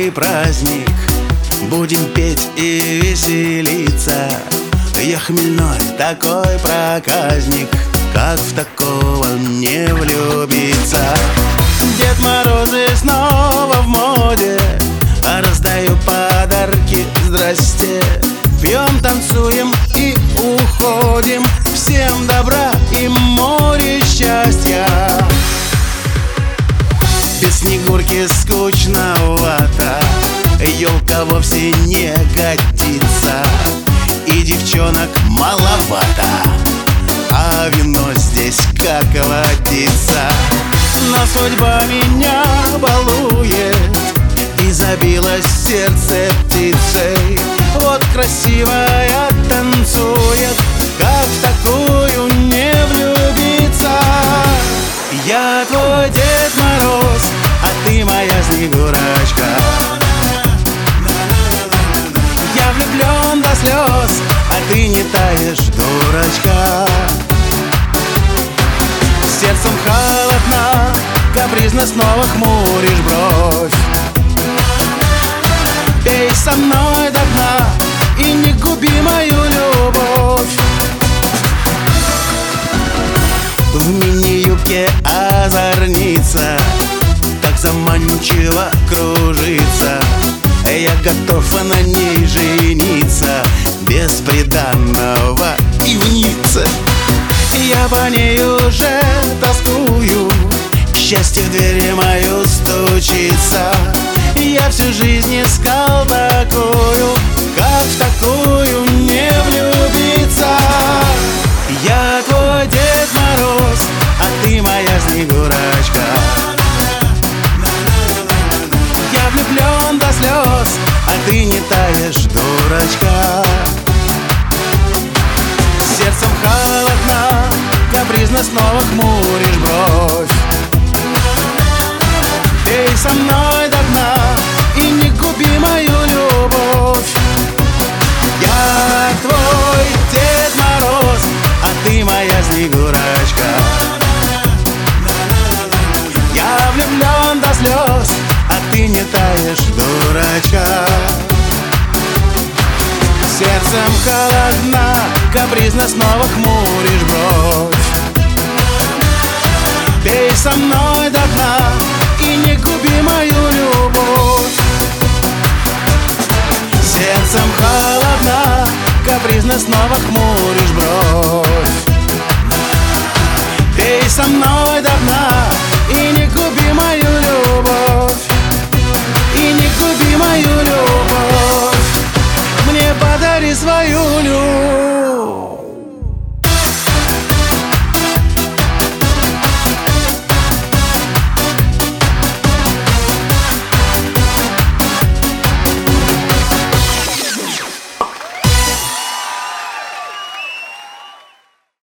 новогодний праздник, будем петь и веселиться. Я хмельной такой проказник, как в такого не влюбиться? Дед Морозы снова в моде, а раздаю подарки, здрасте. Пьем, танцуем и уходим, всем добра и море счастья. Без Снегурки скучновато, елка вовсе не годится, и девчонок маловато, а вино здесь как водится. Но судьба меня балует, и забилось сердце птицей. Вот красивая танцует, как в такую не влюбиться? Я твой Дед Мороз, а ты моя Снегурочка. Я влюблен до слез, а ты не таешь, дурочка. Сердцем холодно, капризно снова хмуришь бровь. Пей со мной до дна и не губи мою любовь. В мини-юбке озорница, так заманчиво кружится. Я готов на ней жениться, без приданного и вниться. Я по ней уже тоскую, счастье в двери мою стучится. Я всю жизнь искал такую, как в такую не влюбиться? Я твой Дед Мороз, а ты моя Снегурочка. Я влюблен до слез, а ты не таешь, дурочка. Сердцем холодно, капризно снова хмуришь бровь. Пей со мной до дна и не губи мою любовь. Я твой Дед Мороз, а ты моя Снегурочка. Я влюблен до слез, а ты не таешь, дурочка. Сердцем холодна, капризно снова хмуришь бровь. Пей со мной до дна и не губи мою